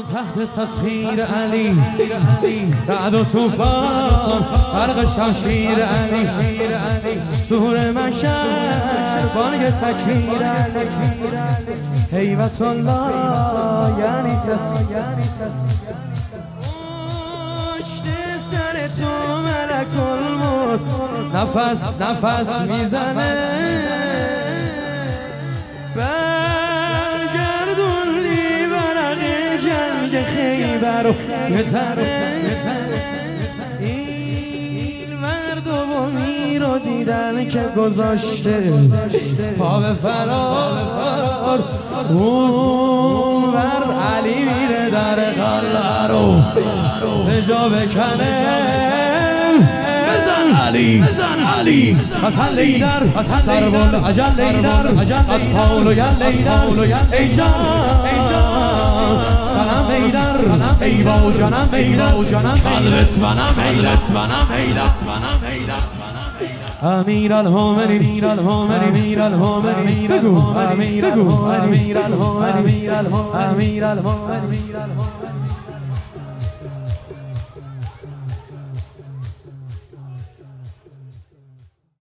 تحت تسخیر علی، رعد و طوفان برق شمشیر علی، دور مشهد بانگ تکبیر علی، هیبت الله یعنی تسبیح. سر تو ملک الموت نفس میزنه، برگردون لی برق جنگ خیبر رو بزنه. این مرد و میر رو دیدن که گذاشته پا به فرار، اون ور علی میره در قلعه رو سجا بکنه. بزن علی حسن لیدر سربال اجل لیدر اطفال و یل لیدر ای جان سلام لیدر ای با جانم قلبت منم امیر المومنین بگو امیر المومنین